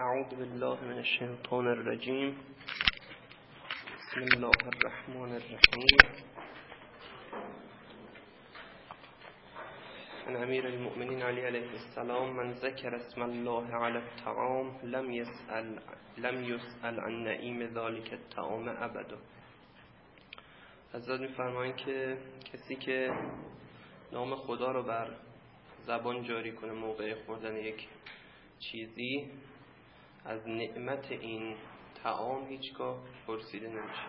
اعوذ بالله من الشیطان الرجیم. بسم الله الرحمن الرحیم. عن امیر المؤمنین علی علیه السلام من ذکر اسم الله علی الطعام لم يسأل عن نعیم ذلك الطعام ابدا. حضرت می‌فرمایند که کسی که نام خدا رو بر زبان جاری کنه موقع خوردن یک چیزی، از نعمت این طعام هیچگاه پرسیده نمیشه،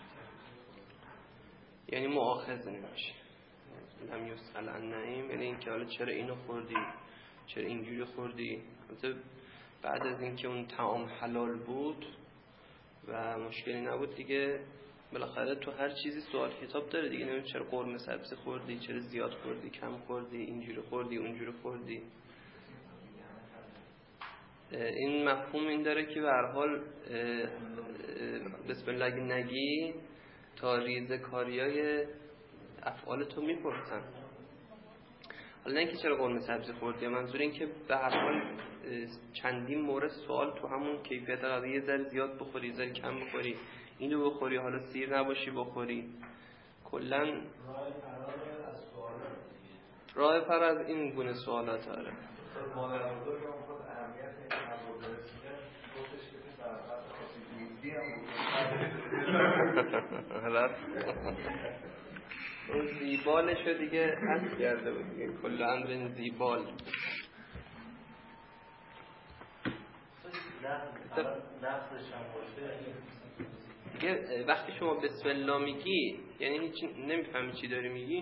یعنی مؤاخذ نمیشه. لم یسأل عن نعیم یعنی این که حالا چرا اینو خوردی، چرا اینجوری خوردی. بعد از اینکه اون طعام حلال بود و مشکلی نبود دیگه، بالاخره تو هر چیزی سوال کتاب داره دیگه. نمیدونم چرا قرمه سبزی خوردی، چرا زیاد خوردی، کم خوردی، اینجوری خوردی، اونجوری خوردی. این مفهوم این داره که به هر حال بسم الله اگه نگی تا ریزه‌کاریای افعال تو میپرسن. حالا نه اینکه چرا قرمه سبزی خوردی، منظور این که به هر حال چندین مورد سوال تو همون کیفیت غذا، یه ذره زیاد بخوری، یه ذره کم بخوری، اینو بخوری، حالا سیر نباشی بخوری. کلا راه پر از این گونه سوالات داره. اون زیبالشو دیگه حس کرده بود دیگه، کل امر زیبال. دیگه وقتی شما بسم الله میگی یعنی هیچ نمیفهمی چی داری میگی.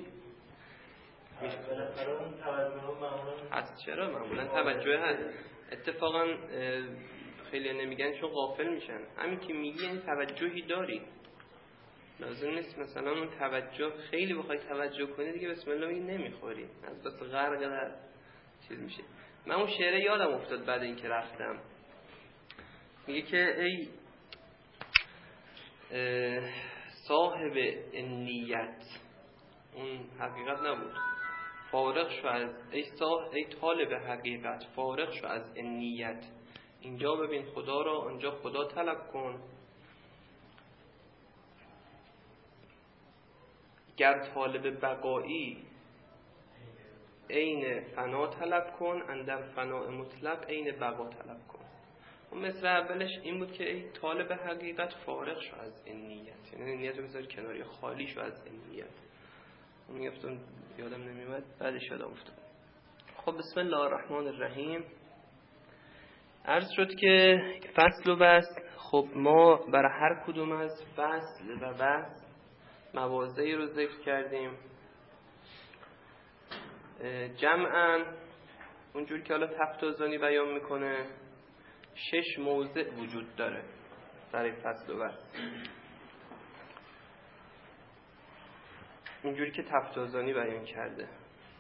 هست چرا معمولا توجه هست. اتفاقا خیلی نمیگن چون غافل میشن. همین که میگی یعنی توجهی داری. لازم نیست مثلا اون توجه خیلی بخوای توجه کنی دیگه بسم الله میگی نمیخوری، از بس غرق در چیز میشه. من اون شعر یادم افتاد بعد اینکه رفتم، میگه که ای صاحب النیت، اون حقیقت نبود، فارغ شو از ای طالب حقیقت، فارغ شو از النیت. اینجا ببین خدا را، آنجا خدا طلب کن. گر طالب بقایی عین فنا طلب کن، اندر فنا مطلق عین بقا طلب کن. اون مثل اولش این بود که ای طالب حقیقت فارغ شو از این نیت، یعنی نیت رو بذار کناری، خالی شو از این نیت. اون میگفتم یادم نمیاد، بعدش یادم افتاد. خب بسم الله الرحمن الرحیم. عرض شد که فصل و بسط، خب ما برای هر کدوم از فصل و بسط مواضعی رو ذکر کردیم. جمعاً اونجور که حالا تفتازانی بیان میکنه 6 موضع وجود داره برای فصل و بسط، اونجوری که تفتازانی بیان کرده.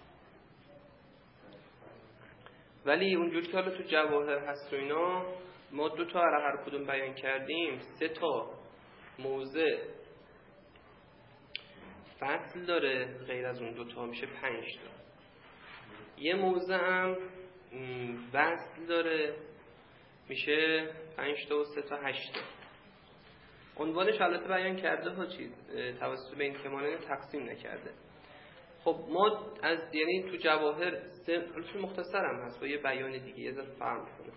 ولی اونجوری که حالا تو جواهر هست و اینا، ما 2 تا هر کدوم بیان کردیم، 3 تا موضع فصل داره، غیر از اون 2 تا میشه 5 تا. یه موضع هم وصل داره، میشه 5 تا و 3 تا 8 تا. عنوانش البته بیان کرده ها، چیز توسط بین کمالین تقسیم نکرده. خب ما از یعنی تو جواهر البته مختصر هم هست با یه بیان دیگه یه ذره فرق می‌کنه.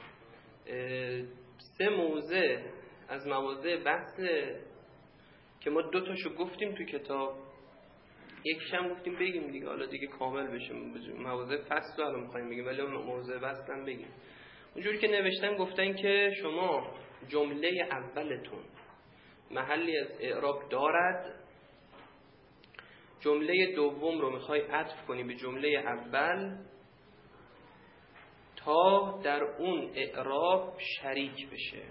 3 موضع از مواضع وصل که ما 2 تاشو گفتیم تو کتاب، یکیش هم گفتیم بگیم دیگه، حالا دیگه کامل بشه. مواضع فصل رو الان می‌خوایم بگیم ولی موضع وصل هم بگیم. اونجوری که نوشتن گفتن که شما جمله اولتون محلی از اعراب دارد، جمله دوم رو میخوای عطف کنی به جمله اول تا در اون اعراب شریک بشه.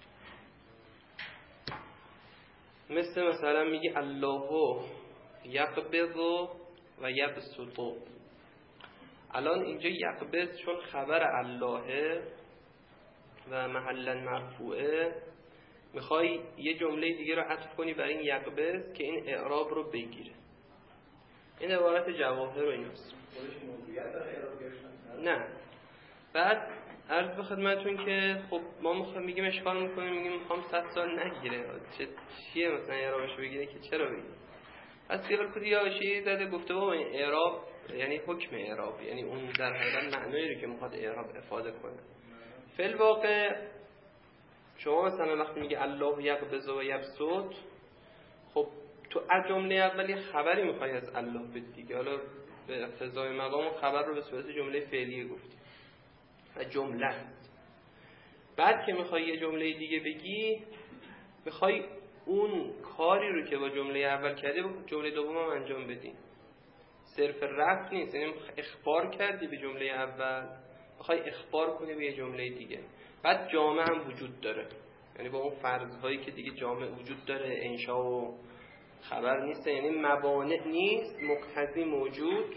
مثلا میگی الله یقبض و یبسط. الان اینجا یقبض چون خبر الله و محلا مرفوعه، میخوای یه جمله دیگه رو عطف کنی بر این یقبض که این اعراب رو بگیره. این عبارت جواهر رو ایناست. نه. بعد عرض به خدمتون که خب ما میگیم اشکال میکنیم، میگیم میخوام 100 سال نگیره، چیه مثلا اعرابش بگیره که چرا بگیره؟ از خیال کلی حاشیه‌ای زده گفته بابا این اعراب یعنی حکم اعراب، یعنی اون در حقیقت معنایی رو که میخواد اعراب افاده کنه. فی الواقع شما مثلا وقتی میگه الله یقبض و یبسط، خب تو از جمله اولی خبری میخوای از الله بدی دیگه، حالا به اقتضای مقام خبر رو به صورت جمله فعلیه گفتی و جمله است. بعد که میخوای یه جمله دیگه بگی، میخوای اون کاری رو که با جمله اول کردی با جمله دوم هم انجام بدی. صرف رفع نیست، یعنی اخبار کردی به جمله اول، میخوای اخبار کنی به یه جمله دیگه. بعد جامع هم وجود داره، یعنی با اون فرض‌هایی که دیگه جامع وجود داره، انشاء و خبر نیست، یعنی موانع نیست، مقتضی موجود،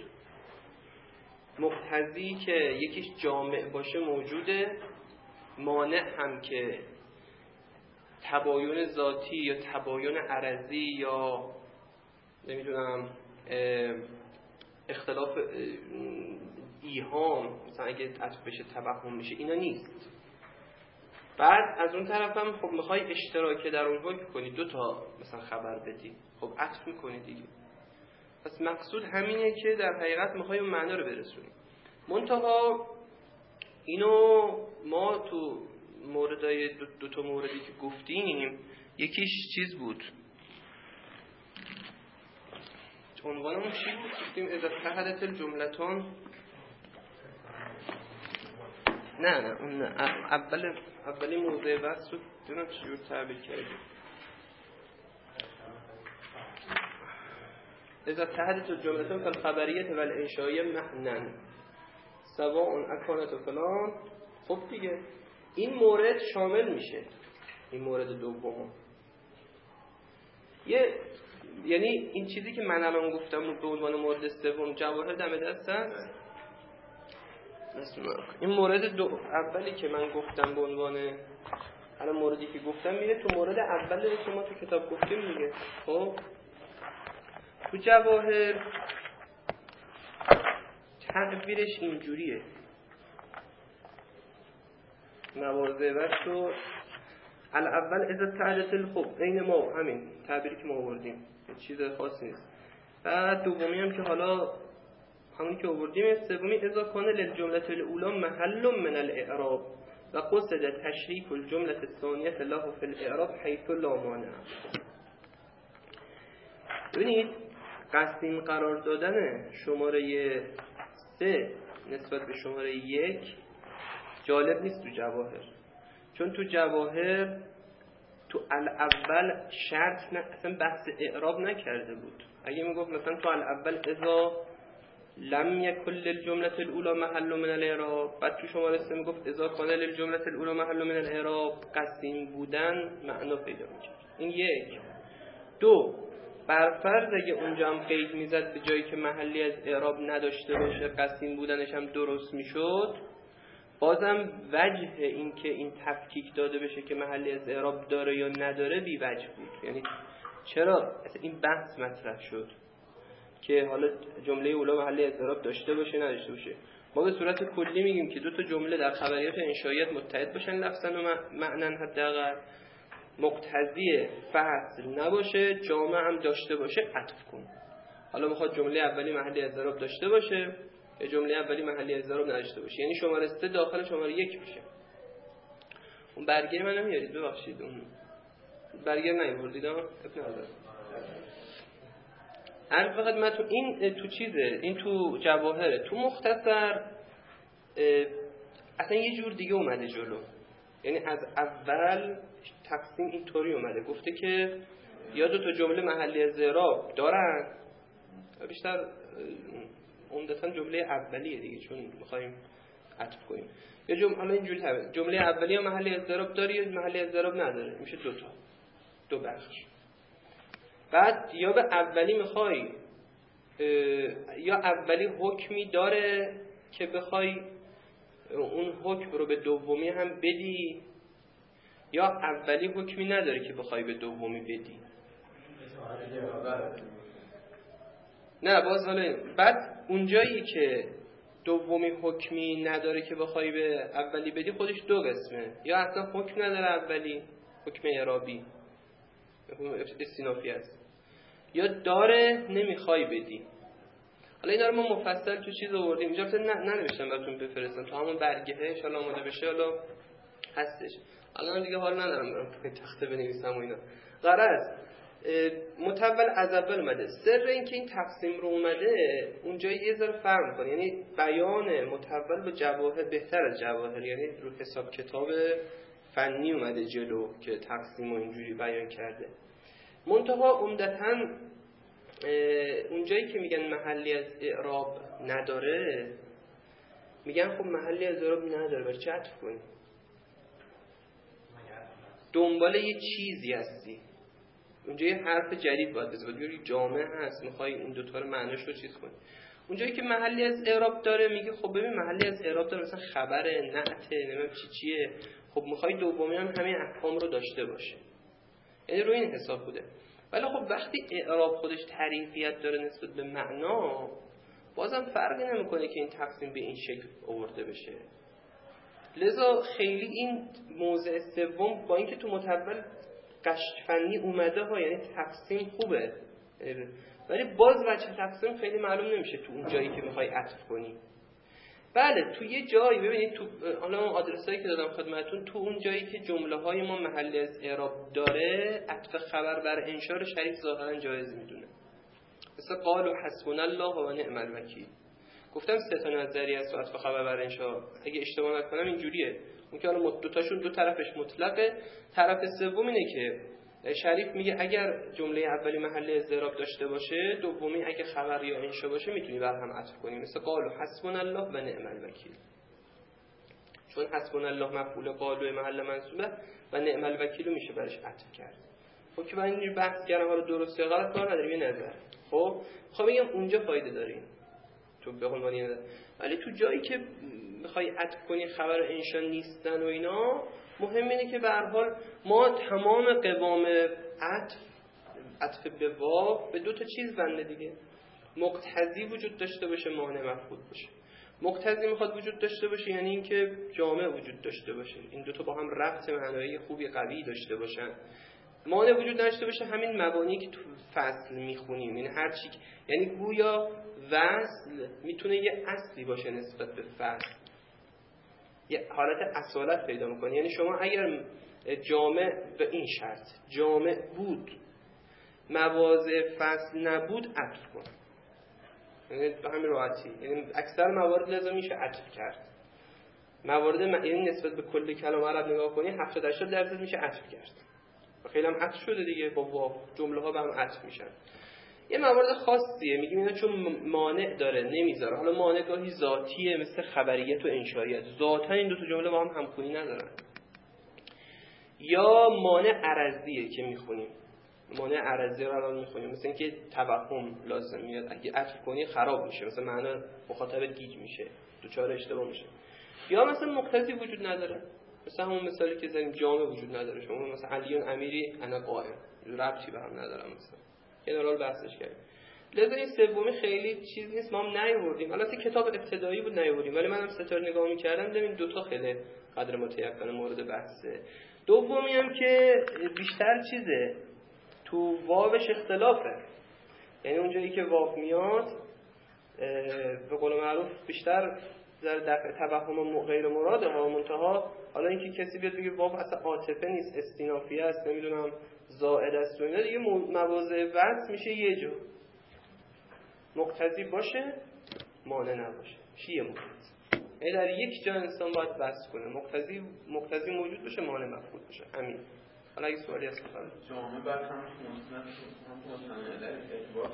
مقتضی که یکیش جامع باشه موجوده، مانع هم که تباین ذاتی یا تباین عرضی یا نمیدونم اختلاف ایهام، مثلا اگه عطف بشه توهم میشه، اینا نیست. بعد از اون طرف هم خب میخوای اشتراک در اون حکم کنی، 2 تا مثلا خبر بدی، خب عطف میکنی دیگه. پس مقصود همینه که در حقیقت میخوای اون معنا رو برسونی. منتها اینو ما تو موردای 2 تا موردی که گفتیم، یکیش چیز بود، عنوانمون چی بود؟ گفتیم اذا اتحدت الجملتان، نه اون اولی موضوع بحث رو دونم چجور تعبیر کردیم. اذا اتحدت الجملتان فالخبریت والانشائیه معنن سواء اکانت و فلان. خب دیگه این مورد شامل میشه این مورد دوم. یعنی این چیزی که من الان گفتم به عنوان مورد سوم جواهر دم دست است. این مورد اولی که من گفتم به عنوان الان موردی که گفتم میره تو مورد اولی که ما تو کتاب گفتیم دیگه. خب تو جواهر تعبیرش اینجوریه، مواضع بسو الاول اذا تعدت الخب این ما همین تعبیری که ما آوردیم، چیز خاصی نیست. بعد دومی هم که حالا همون که آوردیم. سومی اذا کان للجمله الاولى محل من الاعراب و قصد تشریک الجمله الثانیه له فی الاعراب حیث لا مانع. ببینید قسیم قرار دادن شماره 3 نسبت به شماره 1 جالب نیست تو جواهر، چون تو جواهر تو الاول شرط اصلا بحث اعراب نکرده بود. اگه میگفت مثلا تو الاول اذا لم یکن للجمله الاولى محل من الاعراب، بعد تو شماره 3 میگفت اذا کان للجمله الاولى محل من الاعراب، قسیم بودن معنا پیدا میکرد. این 1. 2 برفرض اگه اونجا هم قید میزد به جایی که محلی از اعراب نداشته باشه، قسیم بودنش هم درست میشد، بازم وجه این که این تفکیک داده بشه که محلی از اعراب داره یا نداره بی وجه بود. یعنی چرا این بحث مطرح شد که حالا جمله اولی محلی از اعراب داشته باشه نداشته باشه؟ ما به صورت کلی میگیم که 2 تا جمله در خبریات و انشائیات متحد باشن لفظاً و معناً، حداقل مقتضی فصل نباشه، جامع هم داشته باشه، عطف کن. حالا میخواد جمله اولی محلی از اعراب داشته باشه یا جمله اولی محلی از اعراب نداشته باشه، یعنی شماره 3 داخل شماره 1 میشه. اون برگه من نمیارید، ببخشید اون برگه نیاوردید ها، عرض به خدمتتون این تو چیزه، این تو جواهره. تو مختصر اصلا یه جور دیگه اومده جلو، یعنی از اول تقسیم اینطوری اومده، گفته که یا 2 تا جمله محلی از اعراب دارن، بیشتر عمدتاً جمله اولیه دیگه چون می‌خوایم عطف کنیم، یا حالا اینجوری جمله اولیه محلی از اعراب داره یا محلی از اعراب نداره، میشه 2 تا 2 بخش. بعد یا به اولی میخوای یا اولی حکمی داره که بخوای اون حکم رو به دومی هم بدی، یا اولی حکمی نداره که بخوای به دومی بدی. نه باز حالا بعد اونجایی که دومی حکمی نداره که بخوای به اولی بدی، خودش دو قسمه. یا اصلا حکم نداره اولی، حکم اعرابی استینافی است، یا داره نمیخوای بدی. حالا اینا رو ما مفصل تو چیز آوردیم اینجا، ننوشتم براتون بفرستم تا همون برگهه ان شاء الله آماده بشه، حالا هستش. الان دیگه حال ندارم برام تخته بنویسم و اینا. غرض متول از اول اومده. سر این که این تقسیم رو اومده اونجا یه ذره فرق می‌کنه، یعنی بیان متول به جواهر بهتر از جواهر، یعنی رو حساب کتاب فنی اومده جلو که تقسیم رو اینجوری بیان کرده. منتها عمدتاً اونجایی که میگن محلی از اعراب نداره، میگن خب محلی از اعراب نداره، برای چه عطف کنی؟ دنبال یه چیزی هستی، اونجا یه حرف جدید باید بزنی، باید جامعه هست میخوای این دوتا رو معنیش رو چیز کنی. اونجایی که محلی از اعراب داره میگه خب ببین محلی از اعراب داره، مثلا خبره، نعته، نمیم چیه، خب میخوای دومی هم همین احکام رو داشته باشه، یعنی روی این حساب بوده. ولی خب وقتی اعراب خودش تعریفیت داره نسبت به معنا، بازم فرقی نمیکنه که این تقسیم به این شکل آورده بشه. لذا خیلی این موضع سوم با اینکه تو متول قشت فنی اومده ها، یعنی تقسیم خوبه، ولی باز وجه تقسیم خیلی معلوم نمیشه تو اون جایی که میخوای عطف کنی. بله تو یه جایی ببینید، تو حالا اون آدرسایی که دادم خدمتتون، تو اون جایی که جمله های ما محل از اعراب داره، عطف خبر بر انشاء رو شریف ظاهرا جایز میدونه. مثلا قالوا حسبنا الله و نعم الوکیل. گفتم سه تا نظریه است عطف خبر بر انشاء، اگه اشتباه نکنم اینجوریه. اون که حالا دو تاشون دو طرفش مطلقه، طرف سوم اینه که شریف میگه اگر جمله اولی محل از اعراب داشته باشه، دومی اگه خبر یا انشاء باشه میتونی بر هم عطف کنی، مثل قالوا حسبنا الله و نعم الوکیل. چون حسبنا الله مفعول قالوا محل منصوبه و نعم الوکیل میشه برش عطف کرد. خب که من اینجوری بحث کردم، حالا درست یا غلط کار نداریم، یه نظر. خب میگم اونجا فایده دارین تو به عنوان این، ولی تو جایی که میخوای عطف کنی خبر انشاء نیستن و اینا، مهم اینه که به هر حال ما تمام قوام عطف به واو به دو تا چیز بنده دیگه. مقتضی وجود داشته باشه، مانع مفقود باشه. مقتضی میخواد وجود داشته باشه یعنی اینکه جامع وجود داشته باشه، این دو تا با هم ربط معنایی خوبی قوی داشته باشن. مانع وجود داشته باشه همین مبانی که تو فصل میخونیم، یعنی هر چی، یعنی گویا وصل میتونه یه اصلی باشه نسبت به فصل، یه حالت اصالت پیدا میکنه. یعنی شما اگر جامع به این شرط جامع بود، مواضع فصل نبود، عطف کن. یعنی به همین راحتی، یعنی اکثر موارد لازم میشه عطف کرد. موارد یعنی نسبت به کل کلام عرب نگاه کنی 70-80% میشه عطف کرد. خیلی هم عطف شده دیگه، با واو جمله ها به هم عطف میشن. یه موارد خاصیه میگیم اینا چون مانع داره نمیذاره. حالا مانع گاهی ذاتیه مثل خبریت و انشائیت، ذاتا این دو تا جمله با هم همخوانی ندارن. یا مانع عرضیه که میخونیم، مانع عرضی رو الان میخونیم، مثل اینکه توهم لازم میاد، اگه عطف کنی خراب میشه، مثلا معنا مخاطب گیج میشه، دوچار اشتباه میشه. یا مثلا مقتضی وجود نداره، مثلا همون مثالی که زدیم جامع وجود نداره، شما مثلا علیون امیری انا قائم، ربطی به هم نداره، مثلا کنارال بحثش کردیم. لذا این سومی خیلی چیز نیست، ما هم نیاوردیم. البته کتاب ابتدایی بود نیاوردیم، ولی منم ستاره نگاه می‌کردم دیدم این دوتا خیلی قدر متیقن مورد بحثه. دومی هم که بیشتر چیزه تو واوش اختلافه، یعنی اونجایی که واو میاد به قول معروف بیشتر در دفع توهم غیر مراده ها، منتها حالا اینکه کسی بیاد بگه واو اصلا عاطفه نیست، استینافیه است، نمیدونم زائد است و اینا، دیگه مواضع وصل میشه یه جا، مقتضی باشه مانع نباشه، میشه یه مورد. یعنی در یک جا انسان باید وصل کنه، مقتضی موجود باشه مانع مفقود باشه، همین. حالا اگه سوالی هست بفرمایید. جامعه بر هم مستند اعتبار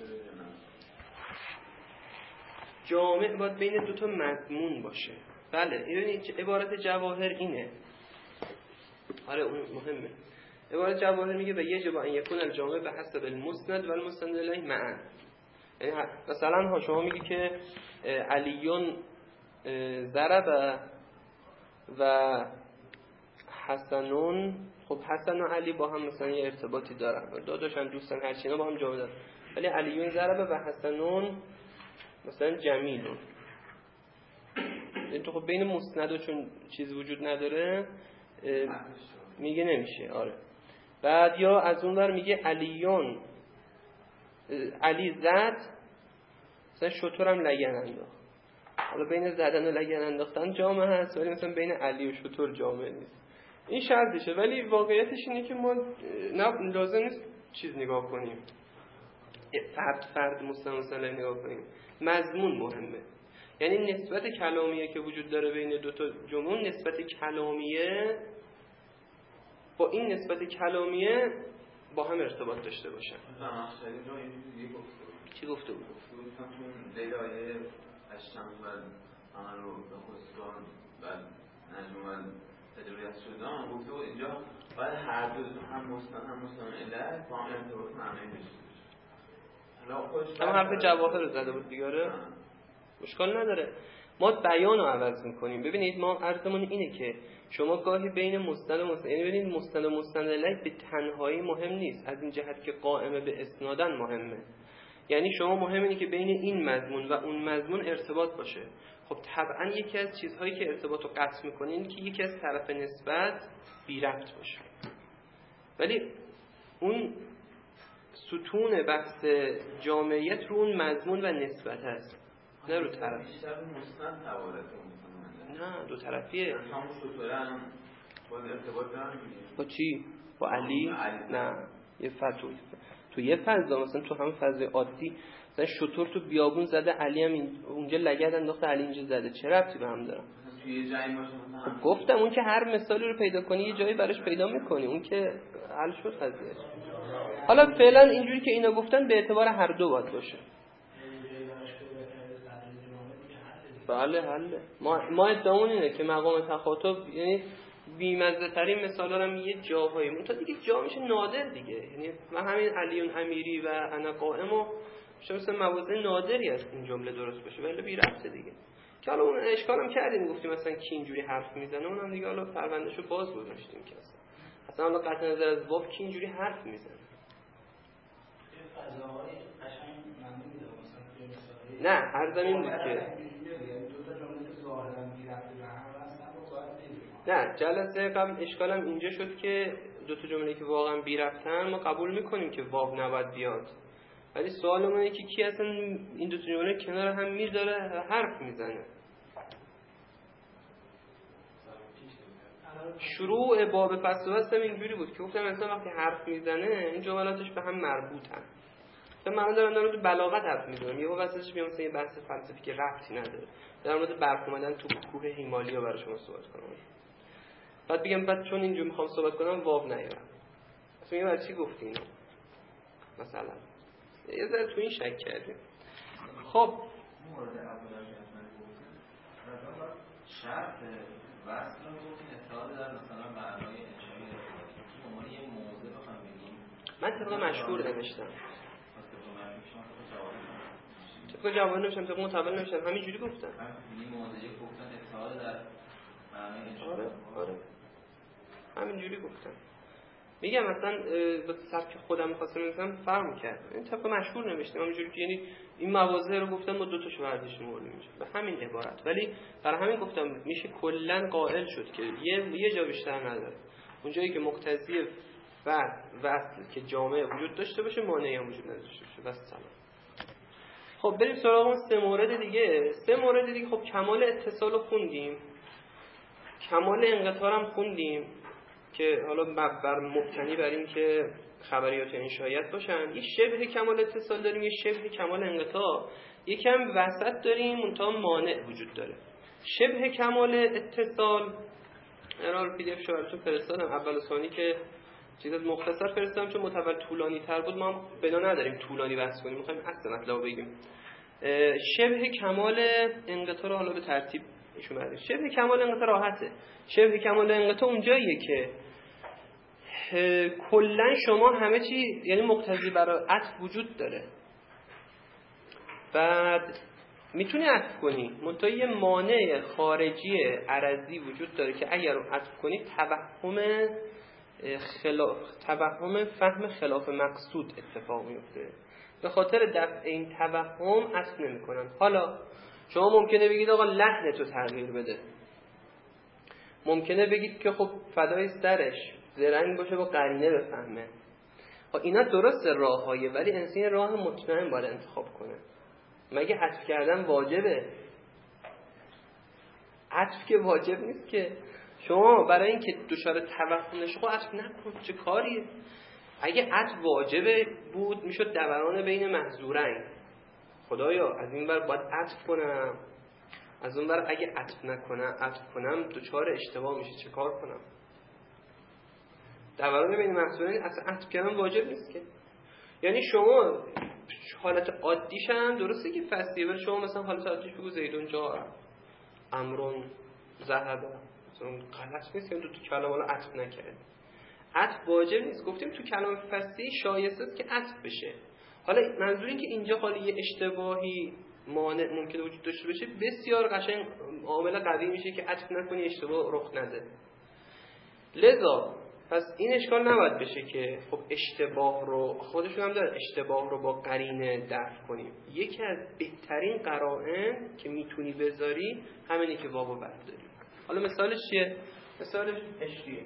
جامع باید بین دو تا مضمون باشه. بله این عبارت جواهر اینه. آره اون مهمه. عبارت جواهر میگه و یجب ان یکون الجامع به حسب المسند و المسند الیه معا. یعنی مثلا شما میگی که علیون ضرب و حسنون، خب حسن و علی با هم مثلا یه ارتباطی دارن، داداشن دوستن هر چینا با هم جامع دارن، ولی علیون ضرب و حسنون مثلا جمیلون، تو خب بین مسند و چون چیز وجود نداره میگه نمیشه. آره. بعد یا از اون ور میگه علیون، علی زد، مثلا شترم لگن انداخت. حالا بین زدن و لگن انداختن جامعه هست، ولی مثلا بین علی و شتر جامعه نیست. این شرطشه. ولی واقعیتش اینه که ما لازم نیست چیز نگاه کنیم، فرد مستمثل نگاه کنیم، مضمون مهمه. یعنی نسبت کلامیه که وجود داره بین دو تا جمله، نسبت کلامیه با این نسبت کلامیه با هم ارتباط داشته باشن. چی گفته بود؟ گفتم لیلای اشتم و عمل رو به خصوصان و نجم و تجربیت شدن گفته بود اینجا باید هر دو هم مستن علت با هم ارتباط معنی داشته. اما حرف جواهر رو زده بود دیگاره، مشکل نداره. ما بیان رو عوض میکنیم. ببینید ما عرضمون اینه که شما گاهی بین مستند و مستند، یعنی ببینید مستند و مستند الیه به تنهایی مهم نیست، از این جهت که قائمه به اسنادن مهمه. یعنی شما مهم اینه که بین این مضمون و اون مضمون ارتباط باشه. خب طبعا یکی از چیزهایی که ارتباط رو قطع میکنه اینه که یکی از طرف نسبت بی ربط باشه. ولی اون ستون بحث جامعیت رو اون مضمون و نسبت هست، نه رو طرف. نه دو طرفیه. با چی؟ با علی؟ نه یه فتوی تو یه فضا، مثلا تو همون فضای عادی مثلا شطور تو بیابون زده، علی هم اونجا لگد انداخته، علی اینجا زده، چه ربطی به هم داره؟ خب گفتم اون که هر مثالی رو پیدا کنی یه جایی براش پیدا میکنی، اون که حل شد قضیه. حالا فعلا اینجوری که اینا گفتن به اعتبار هر دو باید باشه. بله حله. ما ادعامون اینه که مقام تخاطب یعنی بی‌مزه ترین مثالا رو یه جاهایی اون تا دیگه جا میشه نادر دیگه. یعنی من همین علیون امیری و انا قائمو میشه مثلا موازه نادری است این جمله درست باشه، ولی بی ربطه دیگه. که حالا اون اشکالم کردیم گفتیم مثلا کی اینجوری حرف میزنه، اونم دیگه حالا پروندهشو باز گذاشتیم که اصلا حالا قطع نظر از باب کی اینجوری حرف میزنه. فضاهای قشنگ معنی میده مثلا نه هر زمین بود که نه جلسه قبل اشکالم اینجا شد که دو تا جمله که واقعا بی ربطن ما قبول میکنیم که واو نباید بیاد، ولی سوالمون اینه که کی اصلا این دو تا جمله کنار هم میذاره حرف میزنه. شروع باب فصل وسط اینجوری بود که گفتم مثلا وقتی حرف میزنه این جملاتش به هم مربوطن. مثلا من دارم در مورد بلاغت حرف میزنم، یهو وسطش میام مثلا یه بحث فلسفی که ربطی نداره در مورد برف اومدن تو کوه هیمالیا برای شما صحبت کنم، بعد بگم بعد چون اینجور میخوام صحبت کنم واو نیارم، اصلا میگم برای چی گفتی اینو مثلا یه ذره تو این شک کردیم. خب مورد اولا که من گفتم شرط وصل رو گفتیم اتحاد در مثلا معنای انشایی ارتباطی که عنوان یه موضوع بخوام بگیم من طبق مشهور نوشتم، طبق جواب نوشتم، طبق متول نوشتم، همینجوری گفتم. این موضوعی گفتن اتحاد در معنای انشایی. آره همینجوری گفتم. میگم مثلا با سبک خودم می‌خواستم مثلا فرق کرد. این طبق مشهور نوشتم همینجوری که یعنی این مواضع رو گفتم با دو تاشو برداشت مورد میشه به همین عبارت، ولی برای همین گفتم میشه کلا قائل شد که یه جا بیشتر نداره. اونجایی که مقتضی وصل که جامعه وجود داشته باشه مانعی هم وجود نداشته باشه. بس سلام. خب بریم سراغ اون سه مورد دیگه. خب کمال اتصال رو خوندیم، کمال انقطاع هم خوندیم که حالا بر مبتنی بر این که خبریات انشایت باشن. یه شبه کمال اتصال داریم، یه شبه کمال انقطاع، یکم وسط داریم منتها مانع وجود داره. شبه کمال اتصال ارائه پی دی اف شو فرستادم اول و ثانی که چیزا مختصر فرستادم چون متول طولانی تر بود، ما بنا نداریم طولانی بحث کنیم، می‌خوایم اصل مطلب بگیم. شبه کمال انقطاع رو حالا به ترتیب ایشون بردیم. شبه کمال انقطاع راحته. شبه کمال انقطاع اونجاییه که کلا شما همه چی یعنی مقتضی برای عطف وجود داره، بعد میتونی عطف کنی منتها یه مانع خارجی عرضی وجود داره که اگر رو عطف کنی توهم فهم خلاف مقصود اتفاق میفته. به خاطر دفع این توهم عطف نمی‌کنن. حالا شما ممکنه بگید آقا لحن تو تغییر بده، ممکنه بگید که خب فدای سرش زرنگ باشه با قرینه بفهمه. اینا درست راه‌هایی، ولی انسان راه مطمئن باید انتخاب کنه. مگه عطف کردن واجبه؟ عطف که واجب نیست که. شما برای اینکه دچار توهم نشی عطف نکن، چه کاریه؟ اگه عطف واجبه بود میشد دوران بین محظورین. خدایا از این ور باید عطف کنم، از اون ور اگه عطف کنم دچار اشتباه میشه، چه کار کنم؟ دوران بین محظورین اصلا عطف کردن واجب نیست که. یعنی شما حالت عادیش هم درسته که فصلیه، ولی شما مثلا حالت عادیش بگو زیدون جا امرون ذهب، مثلا غلط نیست که دو تا کلمه رو عطف نکرد. عطف واجب نیست، گفتیم تو کلام فصلی شایسته است که عطف بشه. حالا منظور این که اینجا حالا یه اشتباهی مانع ممکنه وجود داشته باشه، بسیار قشنگ عامل قوی میشه که عطف نکنی اشتباه رخ نده. لذا پس این اشکال نباید بشه که خب اشتباه رو خودشون هم دارن، اشتباه رو با قرینه دفع کنیم. یکی از بهترین قرائن که میتونی بذاری همینی که واو برداری. حالا مثالش چیه؟ مثالش عشقیه.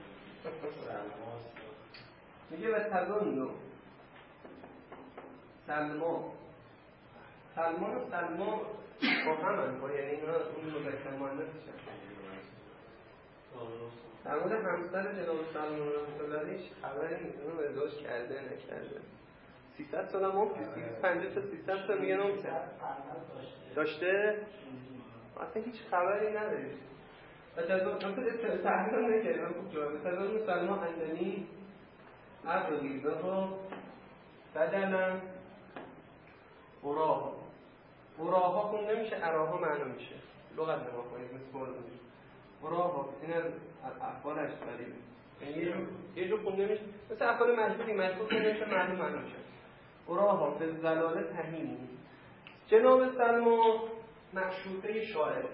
میگه و تظن سلمان و سلما با همن، با یعنی اینا اون مذکر مؤنث در مورد همسر جناب سلمان رحمت الله علیه خبری نیست، اونو ازدواج کرده نکرده. 300 سال هم مفتی، 250 تا 300 سال میگن اون داشته، اصلا هیچ خبری نداری. و تحقیق نکردم خوب جواب. مثلا سلمان اندنی عبد دیگه ها بدنم اوراها خونده میشه، اراها معنا میشه. لغت نما کنید مثل بارد اوراها این از افعالش قریبه، یعنی یه جو خونده میشه مثل افعال مجبور خونده میشه، معلوم معنا میشه. اوراها به زلاله تهیم. جناب سلمان معشوقه شاعر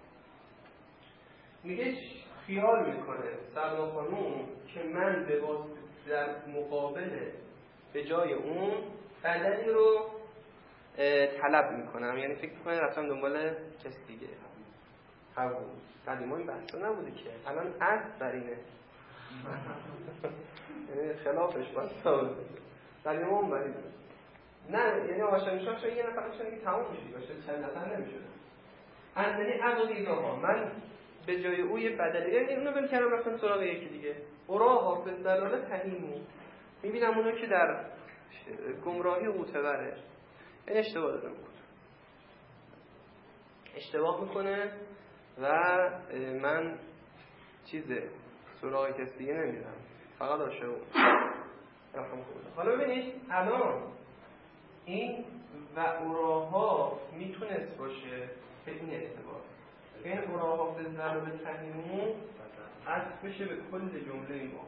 میگه خیال میکنه سلما خانوم که من به واسطه در مقابل به جای اون بدنی رو طلب میکنم، یعنی فکر میکنه رفتم دنبال کس دیگه. همون قدیما این بحثا نبوده که الان عرض بر اینه یعنی خلافش باید قدیما اون برید نه، یعنی آشنا میشم شاید یه نفر میشن که تمام میشه باشه، چند نفر نمیشه. اندنی عقلی ها من به جای او یه بدلی، یعنی اونو بل کردم رفتم سراغ یکی دیگه. اورا حافظ دلاله تهیمو، میبینم اونو که در گمراهی قوتبره، این اشتباه داره میکنه، اشتباه میکنه و من سراغ کسی دیگه نمیرم، فقط عاشق اون. حالا ببینید الان این و اوراها میتونست باشه به این اعتبار، این اوراها به ضرب تهیمون عطف بشه به کل جمله ما.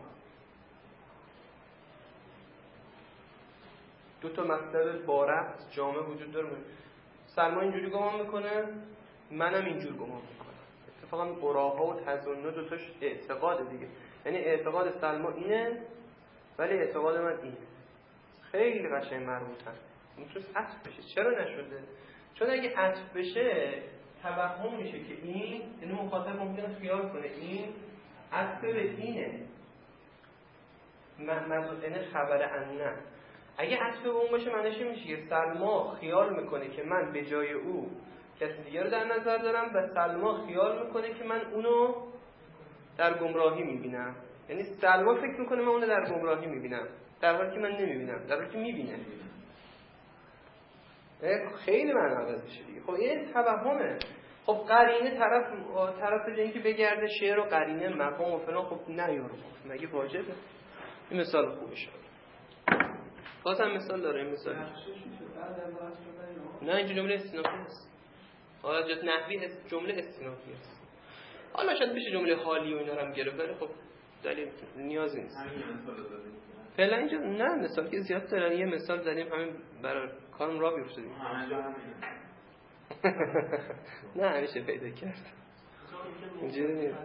دو تا مطلب با ربط جامع وجود داره. سلمان اینجوری گمان میکنه، منم اینجور گمان میکنم. اتفاقا اوراها و تظن دو تاش اعتقاد دیگه، یعنی اعتقاد سلمان اینه ولی اعتقاد من اینه. خیلی قشنگ مربوطن، میتونست عطف بشه. چرا نشده؟ چون اگه عطف بشه توهم میشه که این، یعنی مخاطب ممکنه خیال کنه این عطف به اینه، مزوطنه خبر انه. اگه عطف به اون باشه معنیش میشه که سلما خیال میکنه که من به جای او کسی دیگر رو در نظر دارم و سلما خیال میکنه که من اونو در گمراهی میبینم. یعنی سلما فکر میکنه من اونو در گمراهی میبینم در حالی که من نمیبینم، در حالی که میبینه. خیلی معنی عوض میشه دیگه. خب این توهمه. خب قرینه طرف جایی که بگرده شعر و قرینه مقام و فلان، خب نه یارو مگه واجبه؟ این مثال خوبه شد. بازم مثال داره. این مثال نه، اینجا جمله استینافی هست. حالا جد نحوی هست، جمله استینافی هست. حالا شاید بشه جمله حالی و اینا رو هم گرفت، ولی خب دلیل نیازی نیست. فعلا اینجا نه مثال که زیاد دارن، یه مثال زدیم همین برای کارم را بیفتادیم. نه همیشه پیدا کرد اینجوری نیست.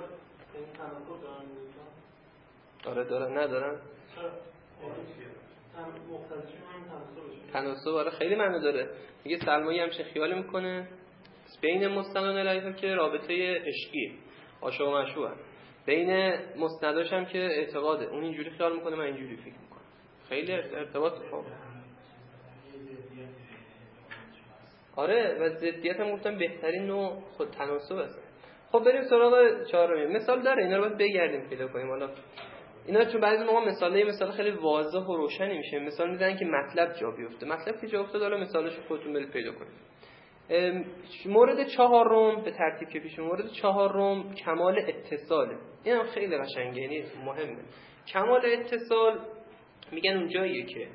آره دارن ندارن مقتضیشون هم تناسب. تناسب آره خیلی معنی داره. میگه سلمایی همچین خیال میکنه بین مستند الیها که رابطه عشقی عاشق و معشوق، بین مسنداش هم که اعتقاده، اون اینجوری خیال میکنه من اینجوری فکر میکنم. خیلی ارتباط خوبه. آره و ضدیت هم گفتم بهترین نوع خود تناسب است. خب بریم سراغ چهارمی. مثال داره، اینا رو باید بگردیم پیدا کنیم. حالا اینا چون بعضی موقع مثال خیلی واضح و روشنی میشه، مثال میزنن که مطلب جا بیفته. مطلب که جا افتاد حالا مثالش خودتون برید پیدا کنید. مورد چهارم به ترتیب که پیش مورد چهارم کمال اتصاله. این هم خیلی قشنگه، یعنی مهمه. کمال اتصال میگن اون جاییه که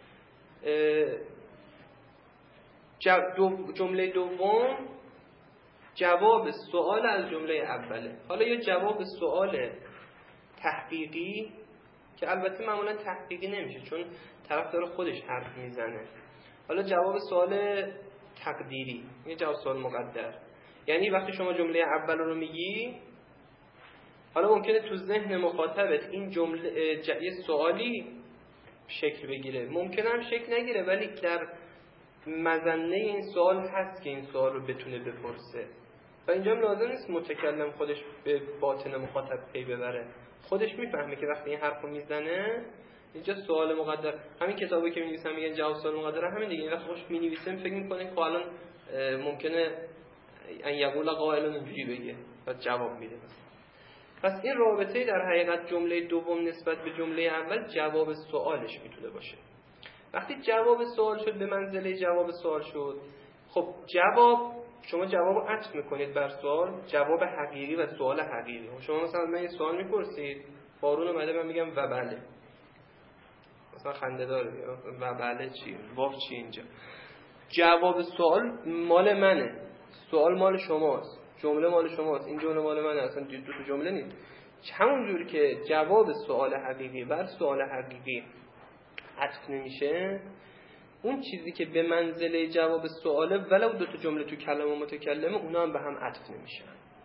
جمله دوم جواب سوال از جمله اوله. حالا یه جواب سوال تحقیقی که البته معمولا تحقیقی نمیشه چون طرف داره خودش حرف میزنه. حالا جواب سوال تقدیری، یه جواب سوال مقدر. یعنی وقتی شما جمله اول رو میگی، حالا ممکنه تو ذهن مخاطبت این جمله یه سوالی شکل بگیره، ممکنه هم شکل نگیره، ولی در مظنه این سوال هست که این سوال رو بتونه بپرسه. و اینجا هم لازم نیست متکلم خودش به باطن مخاطب پی ببره، خودش میفهمه که وقتی این حرف رو میزنه اینجا سوال مقدر. همین کتابی که می‌نویسن میگن جواب سوال مقدر، همین دیگه. وقتی خوش می‌نویسن فکر می‌کنه که الان ممکنه ان یقول قائل اینجوری بگه و جواب میده. پس این رابطه در حقیقت جمله دوم نسبت به جمله اول جواب سوالش میتونه باشه. وقتی جواب سوال شد، به منزله جواب سوال شد، خب شما جواب رو عطف میکنید بر سوال، جواب حقیقی و سوال حقیقی. شما مثلا من یه سوال میپرسید، بارون اومده، من میگم و بله، مثلا خنده داره و بله چی؟ واو چی اینجا؟ جواب سوال مال منه، سوال مال شماست، جمله مال شماست، این جمله مال منه، اصلا دو تا جمله نیست. همون جوری که جواب سوال حقیقی بر سوال حقیقی عطف نمیشه، اون چیزی که به منزله جواب سواله ولو دو تا جمله تو کلمه متکلمه اونا هم به هم عطف نمیشن.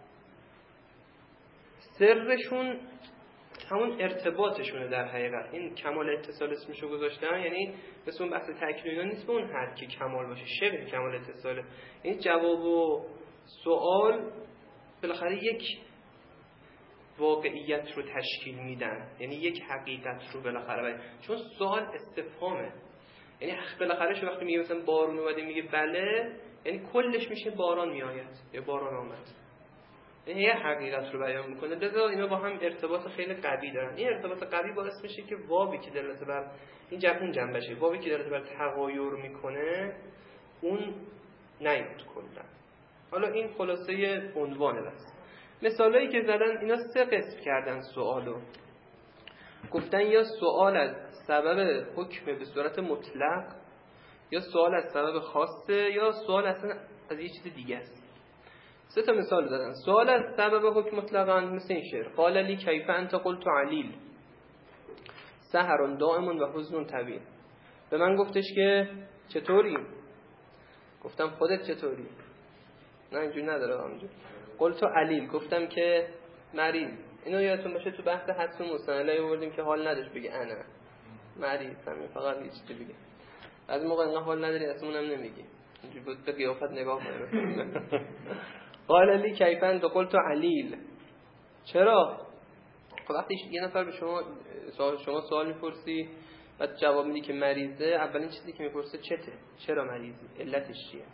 سرشون همون ارتباطشونه در حقیقت. این کمال اتصال اسمشو گذاشتن، یعنی مثل اون بحث تکلیل اینا نیست به اون حد که کمال باشه، شبه کمال اتصاله. این جواب و سوال بالاخره یک واقعیت رو تشکیل میدن، یعنی یک حقیقت رو بالاخره، چون سوال استفهامه. یعنی بالاخره شو وقتی میگه مثلا بارون اومده میگه بله، یعنی کلش میشه باران میآید یا باران آمد، یعنی یه حقیقت رو بیان میکنه. لذا اینا با هم ارتباط خیلی قوی دارن. این ارتباط قوی باعث میشه که واوی که دلالت بر این جنبشه، واوی که دلالت بر تغایر میکنه اون نیاد کلا. حالا این خلاصه عنوانه. بس مثالایی که زدن اینا سه قسم کردن سوالو. گفتن یا سوال از سبب حکم به صورت مطلق، یا سوال از سبب خاصه، یا سوال اصلا از یه چیز دیگه است. سه تا مثال دادن. سوال از سبب حکم مطلقاً مثل این شعر: قال لی کیف انت قلت علیل سحر دائم و حزن طویل. به من گفتش که چطوری؟ گفتم خودت چطوری؟ نه اینجوری نداره همونجور. قلت علیل، گفتم که مریض. اینو یادتون باشه تو بحث حدس و مستند آوردیم که حال نداشت بگه انا مریض، همین فقط یه چیزی بگه. از موقع انقدر حال نداری اسمون هم نمیگی، اینجوری بود به قیافت نگاه کنید. قال لی کیف انت قلت علیل. چرا؟ خب وقتی یه نفر به شما سوال میپرسی بعد جواب میدی که مریضه، اولین چیزی که میپرسه چته؟ چرا مریضی؟ علتش چیه؟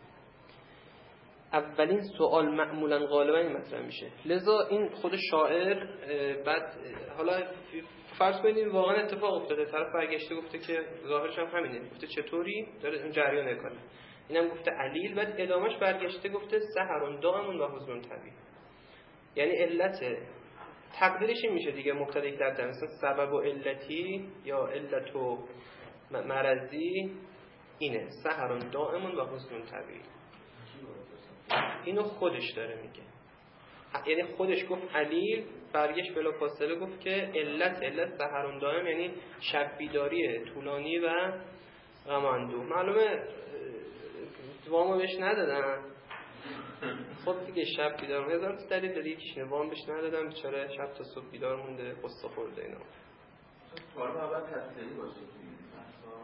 اولین سوال معمولا غالبا این مطرح میشه. لذا این خود شاعر بعد حالا فرض کنید واقعا اتفاق افتاده، طرف برگشته گفته که ظاهرش هم همینه، گفته چطوری؟ داره اون جریان کنه. اینم گفته علیل، بعد ادامش برگشته گفته سحر دائم و حزن طویل. یعنی علت تقدیرش این میشه دیگه، مبتدا یک در مثلا سبب و علتی یا علت و مرضی اینه، سحر دائم و حزن طویل. اینو خودش داره میگه، یعنی خودش گفت علیل، برگشت بلافاصله گفت که علت سحر دائم یعنی شب بیداری طولانی و غم و اندوه. معلومه وامو بهش ندادن. خب دیگه شب بیدار، هزار تا دلیل داره، یکیش وام بهش ندادن، بیچاره شب تا صبح بیدار مونده، قصه خورده. اینا کار باید تصدیقی باشه.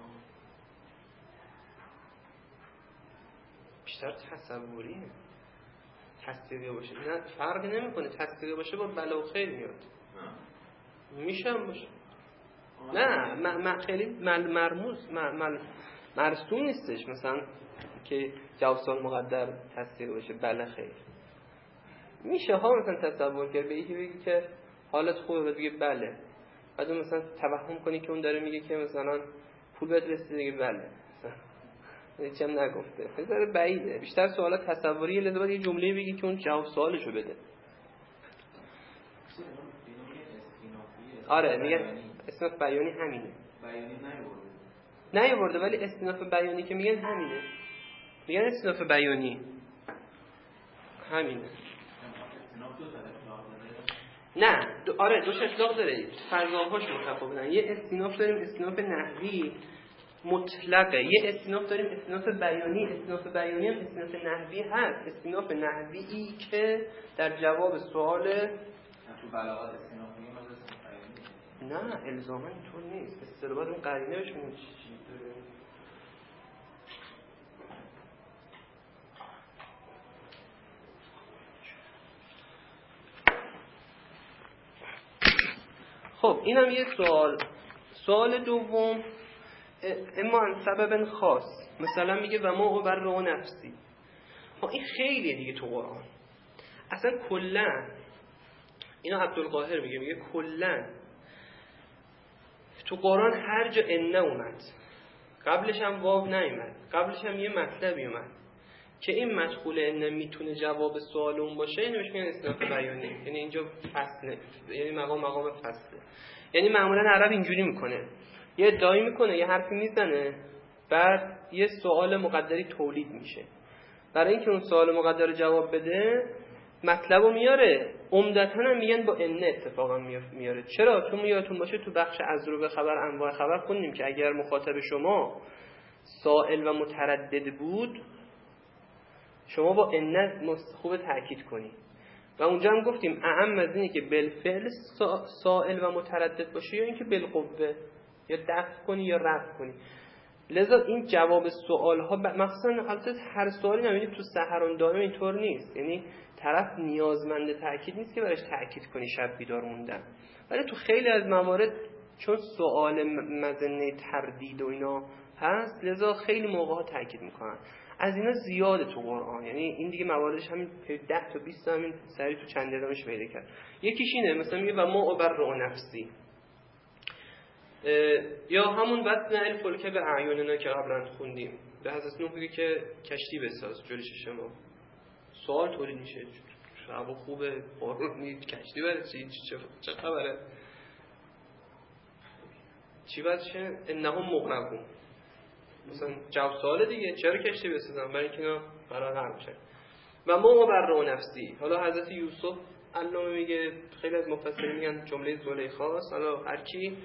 بشر تصوریه. تصدیقی باشه نه فرقی نمیکنه، تصدیقی باشه با بلا و خیر میاد. میشه باشه. نه خیلی مرسوم نیستش مثلا که جواب سوال مقدر تصدیق باشه بله خیر. میشه ها مثلا تصور کرد به یکی بگی که حالت خوبه بگی بله، بعد مثلا توهم کنی که اون داره میگه که مثلا پول بهت رسیده دیگه بله، هیچ هم نگفته. بذاره بعیده. بیشتر سوالات تصوریه، لذا باید یه جمله بگی که اون جواب سوالشو بده. آره میگن استیناف بیانی همینه. بیانی نیورده ولی استیناف بیانی که میگن همینه. میگن استیناف بیانی همینه. نه آره دوش اطلاق داره، فضاهاش متفاوتن. یه استیناف داریم استیناف نحوی مطلقه، یه استیناف داریم استیناف بیانی. استیناف بیانی هم استیناف نحوی هست. استیناف نحوی که در جواب سوال تو بلاغات استیناف میگیم از استیناف بیانی نه الزاما اینطور نیست. اصطلاحات اون قرینه بهش میگن چی داره. خب اینم یه سوال دوم، اما عن سبب خاص، مثلا میگه و ما ابرئ نفسی. این خیلیه دیگه تو قرآن. اصلا کلا اینا عبدالقاهر میگه کلا تو قرآن هر جا ان اومد قبلش هم واو نیومد، قبلش هم یه مطلبی اومد که این مدخول ان میتونه جواب سوال اون باشه، اینو بهش میگن استیناف بیانی. یعنی اینجا فصله، یعنی مقام فصله. یعنی معمولا عرب اینجوری میکنه، یه ادعایی میکنه، یه حرفی میزنه، بعد یه سوال مقدری تولید میشه. برای اینکه اون سوال مقدر جواب بده مطلبو میاره. عمدتاً هم میگن با ان اتفاقا میاره. چرا؟ چون یادتون باشه تو بخش از رو به خبر انواع خبر خوندیم که اگر مخاطب شما سائل و متردد بود شما با ان خوب تأکید کنی. و اونجا هم گفتیم اعم از اینه که بالفعل سائل و متردد باشه یا اینکه بالقوه، یا دفع کنی یا رفع کنی. لذا این جواب سوال ها مخصوصا البته هر سوالی نمیدید تو سحران دائم اینطور نیست، یعنی طرف نیازمند تأکید نیست که براش تأکید کنی شب بیدار موندن، ولی تو خیلی از موارد چون سوال مظنه تردید و اینا هست لذا خیلی موقع ها تأکید میکنن. از اینا زیاده تو قرآن، یعنی این دیگه مواردش همین 10 تا 20 تا همین سری تو چند دقیقه‌اش پیدا کرد. یکیش اینه مثلا میگه و ما ابرئ نفسی، یا همون وزن الفلک به اعیاننا که قبلا خوندیم. به حضرت نوح میگه که کشتی بساز جلوی چشم ما. سوال تولید میشه هوا خوبه بارون نیست کشتی برای چه خبره؟ چی باشه؟ انهم مغرقون. مثلا جواب سوال دیگه چرا کشتی بسازن؟ برای اینکه اینا قرار غرق بشن. و ما ابرئ نفسی. حالا حضرت یوسف علامه میگه، خیلی از مفسرین میگن جمله زلیخاست، حالا هر کی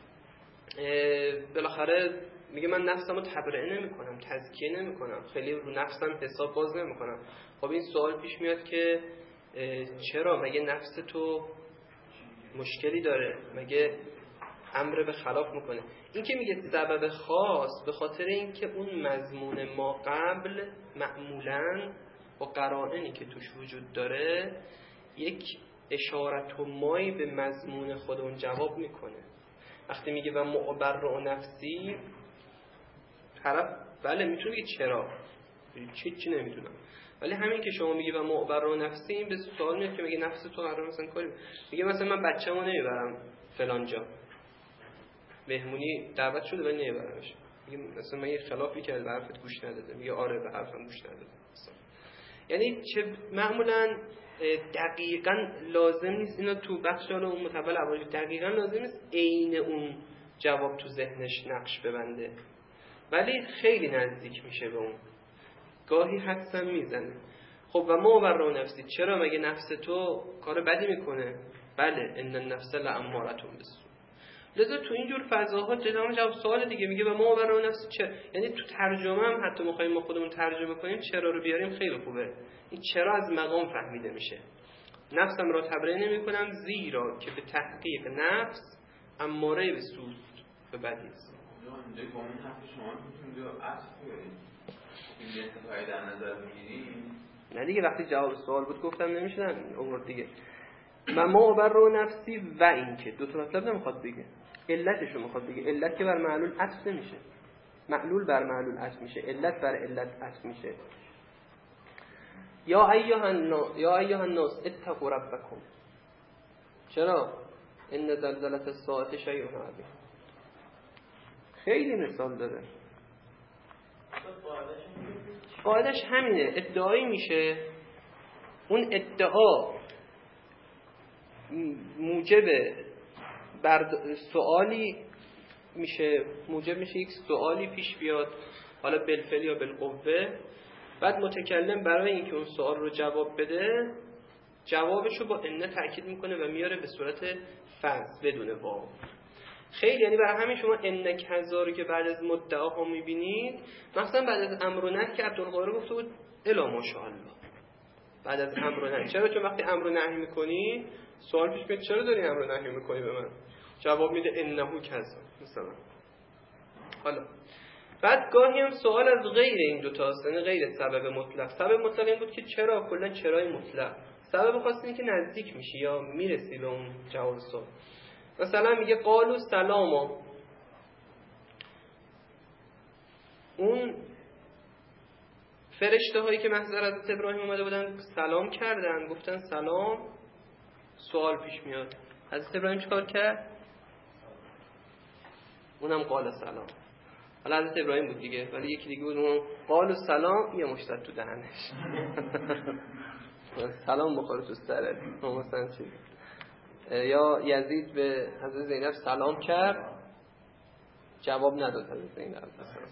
بالاخره میگه من نفسمو تبرئه نمی‌کنم، تزکیه نمی‌کنم، خیلی رو نفسم حساب باز نمی‌کنم. خب این سوال پیش میاد که چرا؟ مگه نفس تو مشکلی داره؟ مگه امر به خلاف میکنه؟ این که میگه سبب خاص به خاطر اینکه اون مضمون ما قبل معمولاً با قرائنی که توش وجود داره یک اشارت و مایی به مضمون خود اون جواب میکنه. وقتی میگه و مبرئ نفسی، طرف بله میتونه بگه چرا، چی نمیدونم، ولی همین که شما میگی و مبرئ نفسی این به سوال میاد که میگه نفس تو قرار مثلا کاری میگه مثلا من بچه‌مو نمیبرم فلان جا، مهمونی دعوت شده ولی نمیبرمش، میگه مثلا من یه خلافی کرد به حرفت گوش نداده، میگه آره به حرفم گوش نداده. یعنی چه معمولا دقیقاً لازم نیست اینا تو بخش حالا اون متول اول دقیقاً لازم نیست عین اون جواب تو ذهنش نقش ببنده، ولی خیلی نزدیک میشه به اون، گاهی حدسم میزنه. خب و ما مبرئ نفسی، چرا؟ مگه نفس تو کار بدی میکنه؟ بله ان النفس لاماره بالسوء. لذا تو اینجور فضاها جواب سوال دیگه میگه و ما مبرئ نفسی چه، یعنی تو ترجمه هم حتی میخوایم ما خودمون ترجمه کنیم چرا رو بیاریم خیلی خوبه. این چرا از مقام فهمیده میشه. نفسم را تبرئه نمیکنم زیرا که به تحقیق نفس اماره به سوء به بدی است. اونجا با اون حرف شما میتونید اصل بیارید. این استفاده در نظر میگیریم. نه دیگه وقتی جواب سوال بود گفتم نمیشه آورد دیگه. و ما بر رو نفسی و این که دو تا مطلب نمیخواد بگه، علتش رو میخواد بگه. علت که بر معلول عطف نمیشه، معلول بر معلول عطف میشه، علت بر علت عطف میشه. یا ایها الناس اتقوا ربکم. چرا؟ ان زلزله الساعه شیء عظیم. خیلی مثال داره. قاعدش همینه. ادعایی میشه، اون ادعا موجب سوالی میشه، موجب میشه یک سوالی پیش بیاد، حالا بالفعل یا بالقوه. بعد متکلم برای اینکه اون سوال رو جواب بده، جوابشو با ان تأکید میکنه و میاره به صورت فرض بدون واو. خیلی، یعنی برای همین شما ان کذا رو که بعد از مدعاها میبینید، مثلا بعد از امر و نهی که عبدالقاهر گفته بود الا ماشاءالله، بعد از امر و نهی. چرا؟ چون وقتی امر و نهی میکنی سوال پیش میاد چرا داری امر و نهی میکنی به من؟ جواب میده انه کذا مثلا. حالا بعد گاهی هم سوال از غیر این دو تاست، یعنی غیر سبب مطلق. سبب مطلق این بود که چرا، کلا چرای مطلق. سبب خاص اینه که نزدیک میشی یا میرسی به اون جواب سوال. مثلا میگه قالوا سلاما، اون فرشته هایی که محضر حضرت ابراهیم اومده بودن سلام کردن، گفتن سلام. سوال پیش میاد حضرت ابراهیم چیکار کرد؟ اونم قال سلام. حالا حضرت ابراهیم بود دیگه، ولی یکی دیگه بود اون قال سلام، یه مشت تو دهنش سلام بخوره تو سرت مثلا چی. یا یزید به حضرت زینب سلام کرد، جواب نداد حضرت زینب.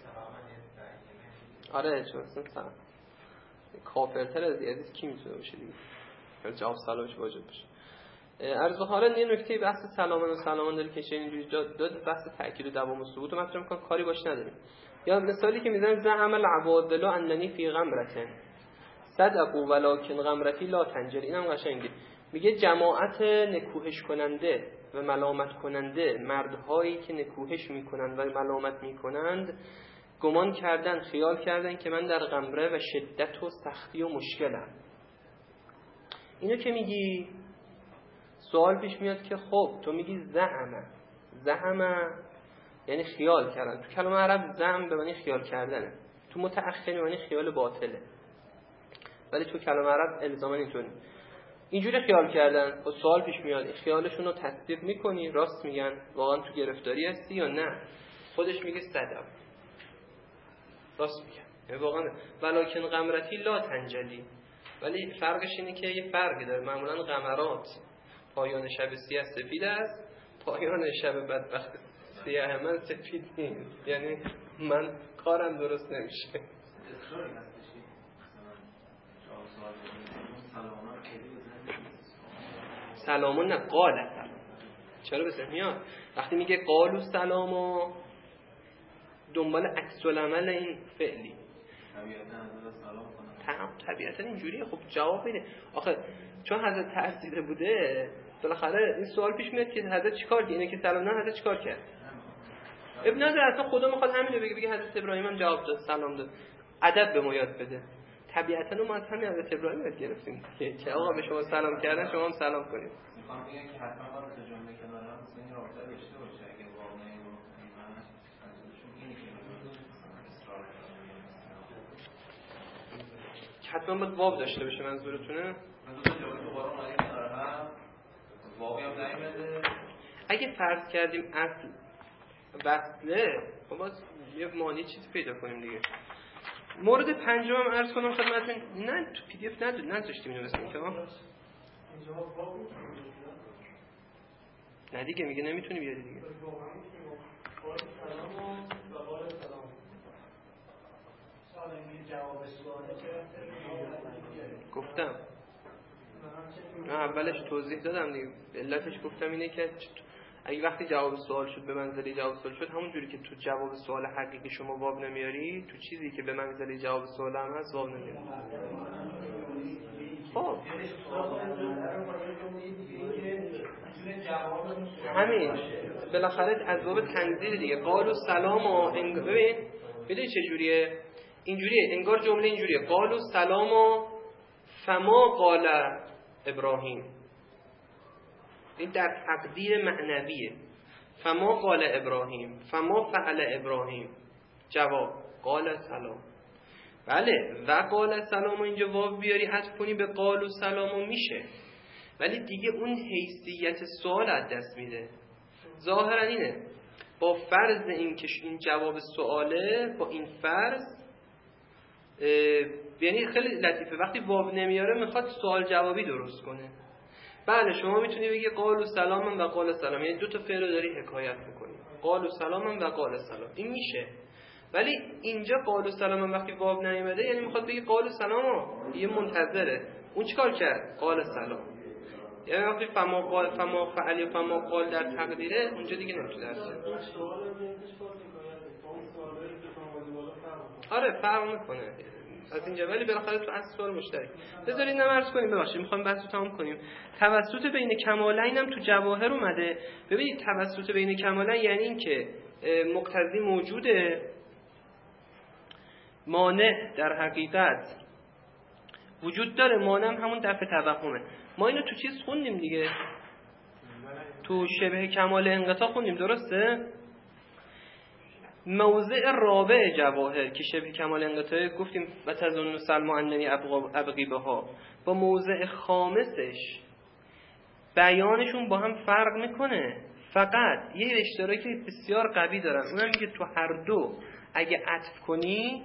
آره چون سلام کافرتر از یزید کی میتونه باشه دیگه، جواب سلامش واجب باشه. عرض حالا یه نکته بحث سلامان داره که اینجوری داد، بحث تأکید و دوام و ثبوت رو مطرح می‌کنه، کاری باش نداریم. یا مثالی که میزنن زعم العوادل اننی فی غمرة صدقوا ولکن غمرتی لا تنجلی. اینم قشنگه. میگه جماعت نکوهش کننده و ملامت کننده، مردهایی که نکوهش میکنند و ملامت میکنند، گمان کردن، خیال کردن که من در غمره و شدت و سختی و مشکلم. اینو که میگی سوال پیش میاد که خب تو میگی زعم یعنی خیال کردن. تو کلمه عرب زعم به معنی خیال کردنه، تو متأخر به معنی خیال باطله، ولی تو کلمه عرب الزاما اینجوری خیال کردن. خب سوال پیش میاد خیالشون رو تصدیق میکنی؟ راست میگن؟ واقعا تو گرفتاری هستی یا نه؟ خودش میگه صدق، راست میگن، یعنی واقعا ولکن غمرتی لا تنجلی. ولی فرقش اینه که یه فرقی داره. معمولا غمرات پایان شب سیاه سفید است، پایان شب بدبخت سیاه من سفید نیست. یعنی من کارم درست نمیشه. سلامون نه قال سلام. چرا به ذهن میاد؟ وقتی میگه قالوا سلاما دنبال عکس العمل این فعلی طبیعتا اینجوریه. خب جواب اینه آخه چون حضرت ترسیده بوده بالاخره این سوال پیش میاد که حضرت چیکار کرد؟ اینه که سلام نه، حضرت چیکار کرد؟ ابن نداره، اصلا خدا میخواد همینو بگه حضرت ابراهیم هم جواب داد، سلام داد، ادب به ما یاد بده. طبیعتا ما از همین حضرت ابراهیم یاد گرفتیم که آقا به شما سلام کردن شما هم سلام کنید. میخوام بگم که حتما باید تا جمله کنارم مثلا این رابطه داشته باشه. اگه واقعا اینو من ازشون اینی که حتما باید واو داشته باشه. منظورتونه؟ من دو تا جمله دوباره اومده کنار هم، واوی هم نیومده. اگه فرض کردیم اصل وصله، خب باز یه معنی چیزی پیدا کنیم دیگه. مورد پنجم هم عرض کنم خدمتتون، نه تو پی دی اف نذاشتیم اینو مثلا که نه دیگه میگه نمیتونی بیاری دیگه. گفتم نه اولش توضیح دادم دیگه، علتش گفتم اینه که اگه وقتی جواب سوال شد به منزله جواب سوال شد، همون جوری که تو جواب سوال حقیقی شما واو نمیاری، تو چیزی که به منزله جواب سوال هم هست واو نمیاری. خب همین بالاخره از باب تنزیل دیگه. قالوا سلام و ببین میدونی چه جوریه؟ اینجوریه، انگار جمله اینجوریه قالوا سلام فما قال ابراهیم. این در تقدیر معنویه. فما قال ابراهیم، فما فعل ابراهیم. جواب قال سلام. بله و قال سلام اینجا واو بیاری عطف کنی به قالوا سلام میشه، ولی دیگه اون حیثیت سوال از دست میده. ظاهرا اینه با فرض این که این جواب سواله، با این فرض یعنی خیلی لطیفه وقتی واو نمیاره میخواد سوال جوابی درست کنه. بله شما میتونی بگی قالوا سلام و قال سلام، یعنی دو تا فعل رو داری حکایت میکنی، قالوا سلام و قال سلام، این میشه. ولی اینجا قالوا سلام وقتی واو نیومده یعنی میخواد بگی قالوا سلام، یه منتظره. اون چیکار کرد؟ قال سلام. یعنی وقتی فما قال فما فعل یا فما قال در تقدیره اونجا دیگه نمیتونه درسته. آره فرق میکنه از اینجا، ولی بالاخره تو اصل سوال مشترک. بذارید نمرز کنیم، ببخشید میخوایم بحث رو تمام کنیم. توسط بین کمالین هم تو جواهر اومده. ببینید توسط بین کمالین یعنی این که مقتضی موجوده، مانع در حقیقت وجود داره، مانع هم همون دفع توهمه. ما اینو تو چیز خوندیم دیگه، تو شبه کمال انقطاع خوندیم، درسته؟ موضع رابع جواهر که شبه کمال انقطاع گفتیم و تظن سلم اننی ابغی بها، با موضع خامسش بیانشون با هم فرق میکنه، فقط یه اشتراکی بسیار قوی دارن. اونم میگه تو هر دو اگه عطف کنی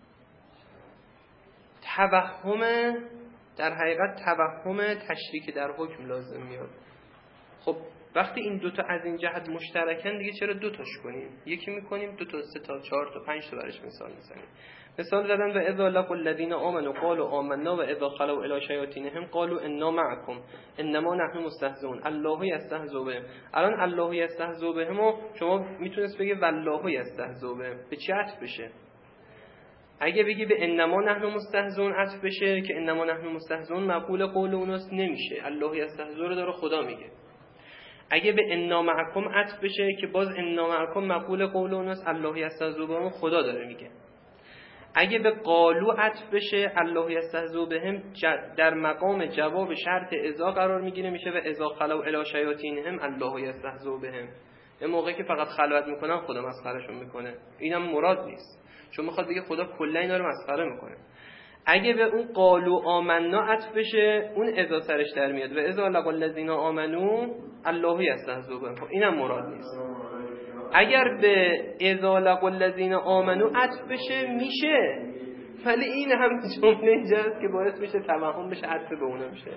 توهم، در حقیقت توهم تشریک در حکم لازم میاد. خب وقتی این دوتا از این جهت مشترکن دیگه چرا دوتاش کنیم؟ یکی میکنیم، دوتا، سه تا، چهار تا، پنج تا برش مثال میزنیم. مثال زدن و اذا لقوا الذین آمنوا قالوا آمنا و اذا خلوا الی شیاطینهم قالوا انا معکم انما نحن مستهزئون الله یستهزئ بهم. الان الله یستهزئ بهم شما میتونست بگی والله یستهزئ بهم، به چی عطف بشه؟ اگه بگی به انما نحن مستهزئون عطف بشه که انما نحن مستهزئون مقول قول اوناست نمیشه، الله یستهزئ رو داره خدا میگه. اگه به انا معکم عطف بشه که باز انا معکم مقول قول اوناست، الله یستهزئ بهم خدا داره میگه. اگه به قالو عطف بشه الله یستهزئ بهم در مقام جواب شرط اذا قرار میگیره، میشه و اذا خلوا الی شیاطینهم الله یستهزئ بهم. این موقعی که فقط خلوت میکنن خدا مسخرهشون میکنه، اینم مراد نیست، چون میخواد بگه خدا کلا اینا رو مسخره میکنه. اگه به اون قالو آمنا عطف بشه اون اذا سرش در میاد و اذا لقوا الذین آمنوا الله یستهزئ بهم، اینم مراد نیست. اگر به اذا لقوا الذین آمنوا عطف بشه میشه، ولی این هم جمله اینجاست که باعث میشه توهم بشه، عطف به اونم میشه.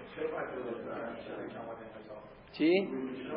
چی؟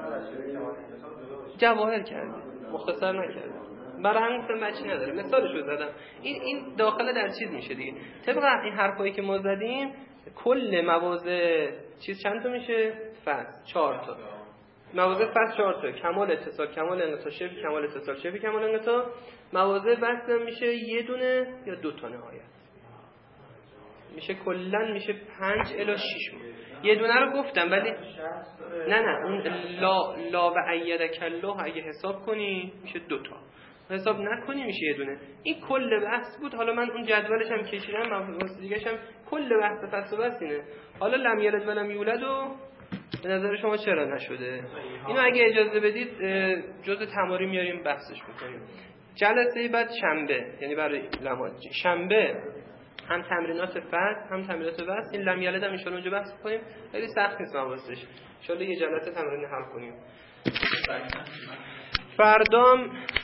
جواهر کرده، مختصر نکرده، برای همین گفتم بچه نداره، مثالشو زدم. این داخل در چیز میشه دیگه. طبق این حرفایی که ما زدیم کل مواضع چیز چند تا میشه؟ فصل 4 تا. مواضع فصل 4 تا، کمال اتصال، کمال انقطاع، شبه کمال اتصال، شبه کمال انقطاع. مواضع وصل میشه یه دونه یا دو تا نهایت. میشه کلا میشه 5 الی 6. یه دونه رو گفتم ولی نه اون لا و ایدک الله اگه حساب کنی میشه 2 تا. حساب نکنی میشه یه دونه. این کل بحث بود. حالا من اون جدولش هم کشیدم، واسه دیگه‌ش هم کل بحث فصل بس اینه. حالا لم یلد و لم یولد و به نظر شما چرا نشده؟ اینو اگه اجازه بدید جزء تمارین میاریم بحثش میکنیم. جلسه بعد شنبه، یعنی برای لمات شنبه هم تمرینات فصل هم تمرینات وصل. این لم یلد هم ان شاء الله اونجا بحث کنیم. خیلی سخت نیست مباحثش. ان شاء الله یه جلسه تمرین حل کنیم. فردام